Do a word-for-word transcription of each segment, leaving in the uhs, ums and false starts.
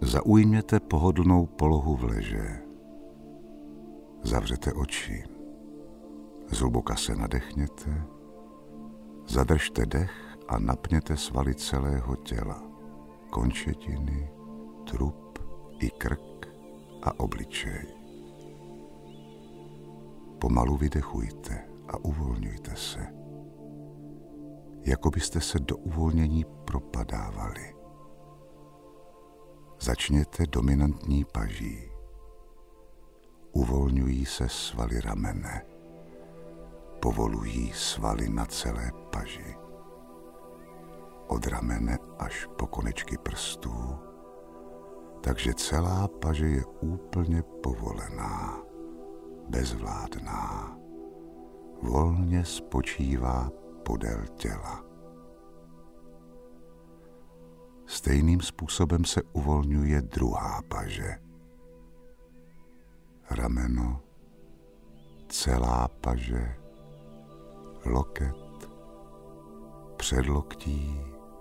Zaujměte pohodlnou polohu v leže. Zavřete oči. Zhluboka se nadechněte. Zadržte dech a napněte svaly celého těla. Končetiny, trup i krk a obličej. Pomalu vydechujte a uvolňujte se. Jako byste se do uvolnění propadávali. Začněte dominantní paží. Uvolňují se svaly ramene. Povolují svaly na celé paži. Od ramene až po konečky prstů, takže celá paže je úplně povolená, bezvládná. Volně spočívá podél těla. Stejným způsobem se uvolňuje druhá paže. Rameno, celá paže, loket, předloktí,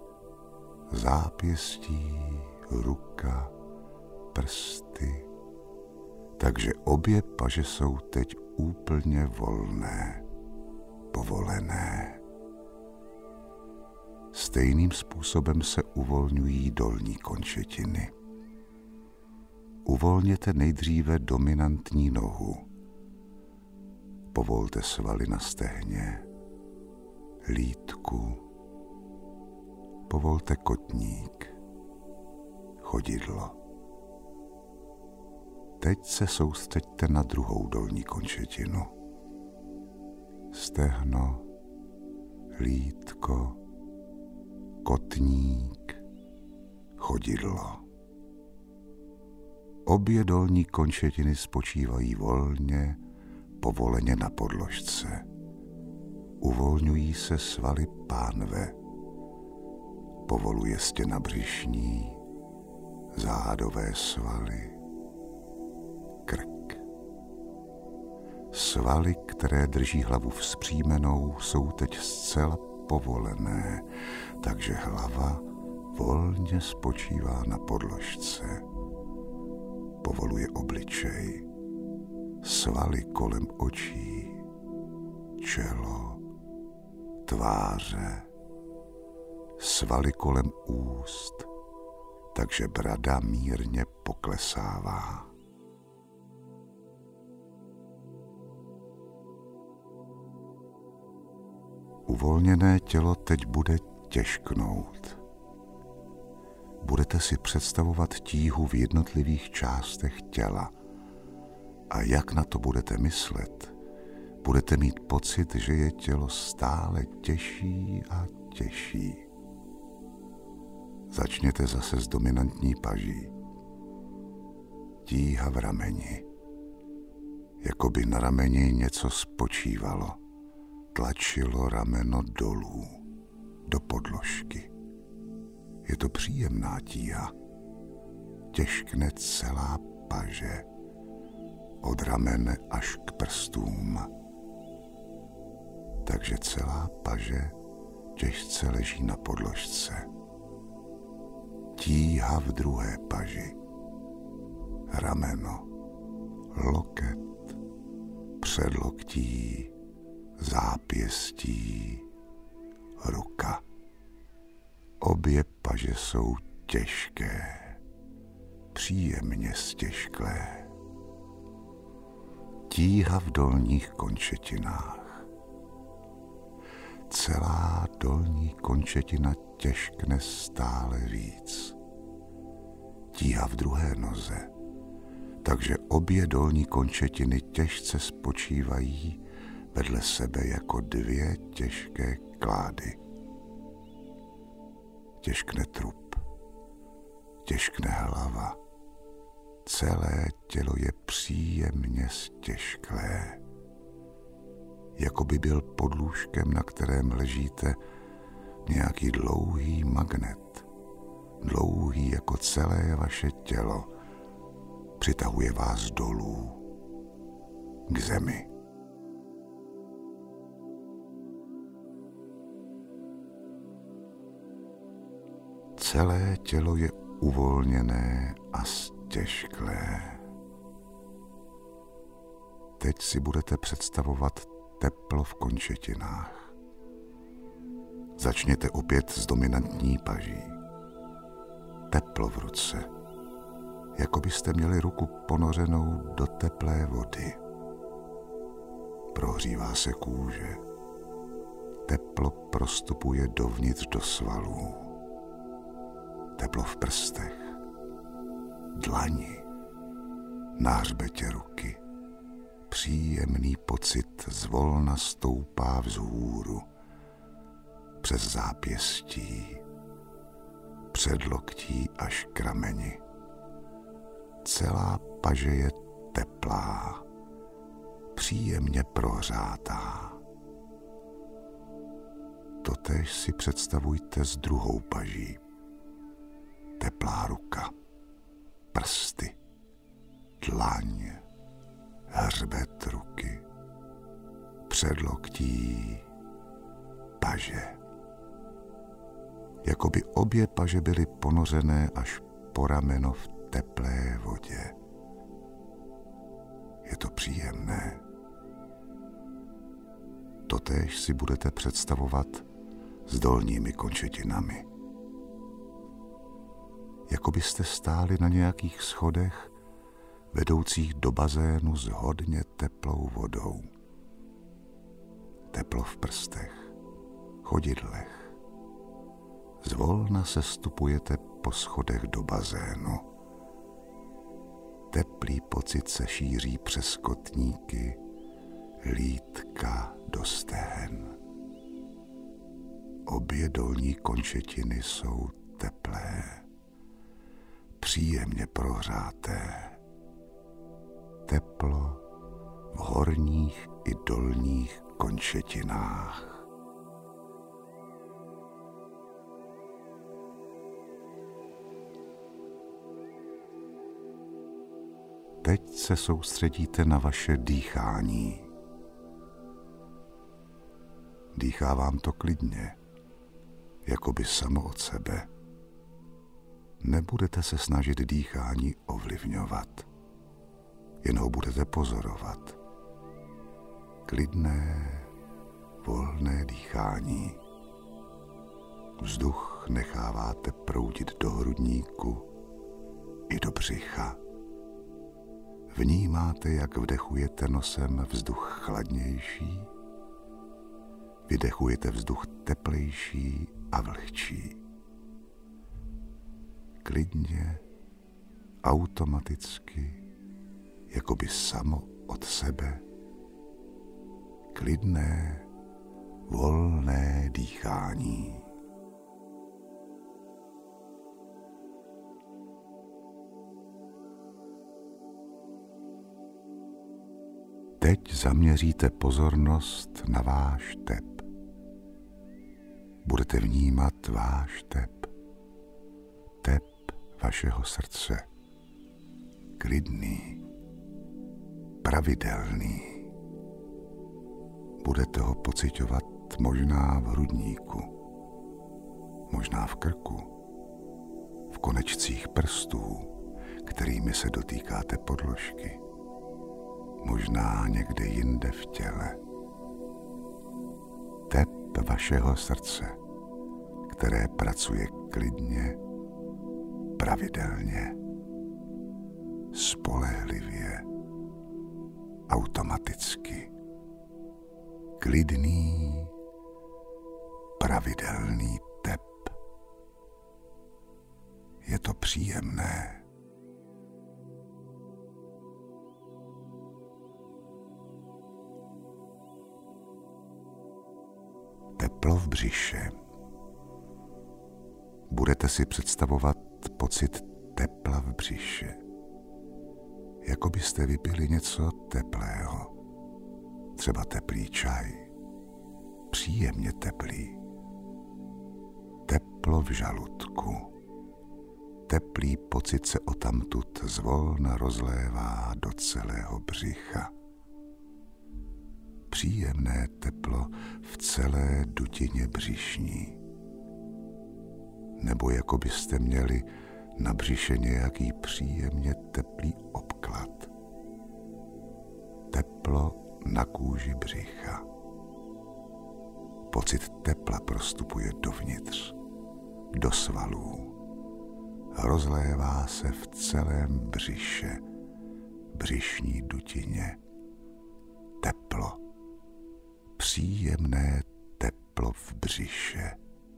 zápěstí, ruka, prsty. Takže obě paže jsou teď úplně volné, povolené. Stejným způsobem se uvolňují dolní končetiny. Uvolněte nejdříve dominantní nohu. Povolte svaly na stehně, lýtku. Povolte kotník, chodidlo. Teď se soustřeďte na druhou dolní končetinu. Stehno, lýtko, kotník, chodidlo. Obě dolní končetiny spočívají volně, povoleně na podložce. Uvolňují se svaly pánve. Povoluje stěna břišní, zádové svaly, krk. Svaly, které drží hlavu vzpřímenou, jsou teď zcela povolené, takže hlava volně spočívá na podložce. Povoluje obličej, svaly kolem očí, čelo, tváře, svaly kolem úst, takže brada mírně poklesává. Uvolněné tělo teď bude těžknout. Budete si představovat tíhu v jednotlivých částech těla. A jak na to budete myslet, budete mít pocit, že je tělo stále těžší a těžší. Začněte zase s dominantní paží. Tíha v rameni. Jako by na rameni něco spočívalo. Tlačilo rameno dolů, do podložky. Je to příjemná tíha. Těžkne celá paže. Od ramene až k prstům. Takže celá paže těžce leží na podložce. Tíha v druhé paži. Rameno, loket, předloktí, zápěstí, ruka. Obě paže jsou těžké, příjemně stěžklé. Tíha v dolních končetinách. Celá dolní končetina těžkne stále víc. Tíha v druhé noze, takže obě dolní končetiny těžce spočívají vedle sebe jako dvě těžké klády. Těžkne trup, těžkne hlava. Celé tělo je příjemně stěžklé. Jako by byl pod lůžkem, na kterém ležíte, nějaký dlouhý magnet. Dlouhý jako celé vaše tělo. Přitahuje vás dolů, k zemi. Celé tělo je uvolněné a stěžklé. Teď si budete představovat teplo v končetinách. Začněte opět s dominantní paží. Teplo v ruce, jako byste měli ruku ponořenou do teplé vody. Prohřívá se kůže. Teplo prostupuje dovnitř do svalů. Teplo v prstech, dlani, na hřbetě ruky. Příjemný pocit zvolna stoupá vzhůru, přes zápěstí, předloktí až k rameni. Celá paže je teplá, příjemně prohřátá. Totéž si představujte s druhou paží. Teplá ruka, prsty, dlaň, hřbet ruky, předloktí, paže. Jako by obě paže byly ponořené až po rameno v teplé vodě. Je to příjemné. Totéž si budete představovat s dolními končetinami. Jako byste stáli na nějakých schodech vedoucích do bazénu s hodně teplou vodou. Teplo v prstech, chodidlech. Zvolna sestupujete po schodech do bazénu. Teplý pocit se šíří přes kotníky, lítka do stehen. Obě dolní končetiny jsou teplé, příjemně prohřáté. Teplo v horních i dolních končetinách. Teď se soustředíte na vaše dýchání. Dýchá vám to klidně, jako by samo od sebe. Nebudete se snažit dýchání ovlivňovat, jen ho budete pozorovat. Klidné, volné dýchání. Vzduch necháváte proudit do hrudníku i do břicha. Vnímáte, jak vdechujete nosem vzduch chladnější, vydechujete vzduch teplejší a vlhčí. Klidně, automaticky, jako by samo od sebe. Klidné, volné dýchání. Teď zaměříte pozornost na váš tep. Budete vnímat váš tep. Tep vašeho srdce. Klidný, pravidelný. Budete ho pociťovat možná v hrudníku, možná v krku, v konečcích prstů, kterými se dotýkáte podložky, možná někde jinde v těle. Tep vašeho srdce, které pracuje klidně, pravidelně, spolehlivě, automaticky. Klidný, pravidelný tep. Je to příjemné. Teplo v břiše. Budete si představovat pocit tepla v břiše. Jako byste vypili něco teplého. Třeba teplý čaj. Příjemně teplý. Teplo v žaludku. Teplý pocit se odtamtud zvolna rozlévá do celého břicha. Příjemné teplo v celé dutině břišní. Nebo jako byste měli Na břiše nějaký příjemně teplý obklad. Teplo na kůži břicha. Pocit tepla prostupuje dovnitř, do svalů. Rozlévá se v celém břiše, břišní dutině. Teplo. Příjemné teplo v břiše.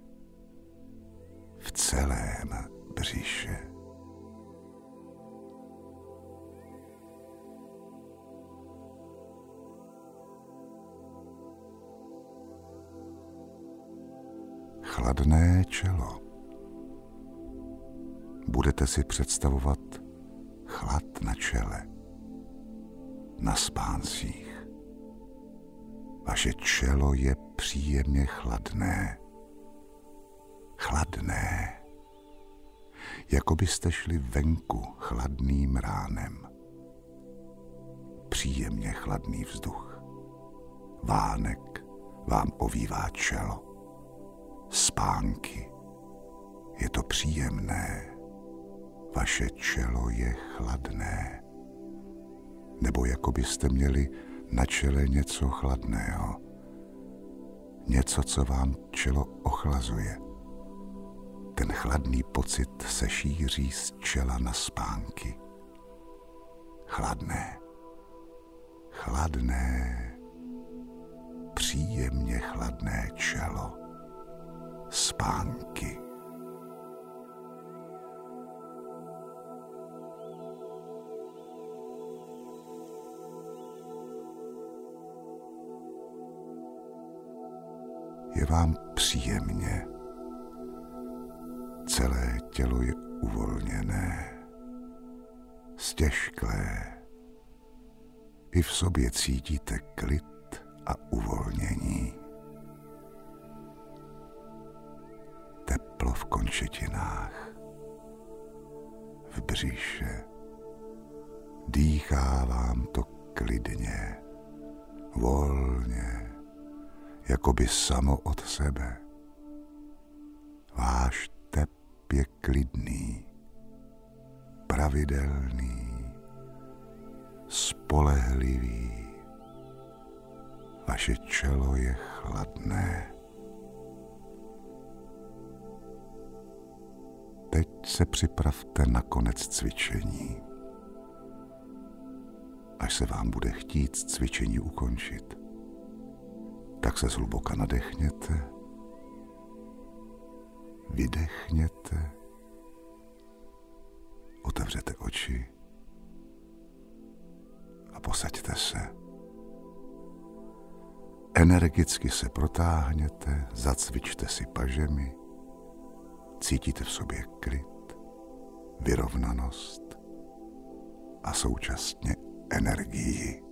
V celém břiše. Chladné čelo. Budete si představovat chlad na čele, na spáncích. Vaše čelo je příjemně chladné. Chladné. Jako byste šli venku chladným ránem. Příjemně chladný vzduch. Vánek vám ovívá čelo. Spánky. Je to příjemné. Vaše čelo je chladné. Nebo jako byste měli na čele něco chladného. Něco, co vám čelo ochlazuje. Ten chladný pocit se šíří z čela na spánky. Chladné. Chladné. Příjemně chladné čelo. Spánky. Je vám příjemně. Celé tělo je uvolněné, stěžklé. I v sobě cítíte klid a uvolnění. Teplo v končetinách, v břiše. Dýchá vám to klidně, volně, jako by samo od sebe. Váš tep je klidný, pravidelný, spolehlivý. Vaše čelo je chladné. Teď se připravte na konec cvičení. Až se vám bude chtít cvičení ukončit, tak se zhluboka nadechněte, vydechněte, otevřete oči a posaďte se. Energicky se protáhněte, zacvičte si pažemi, cítíte v sobě klid, vyrovnanost a současně energii.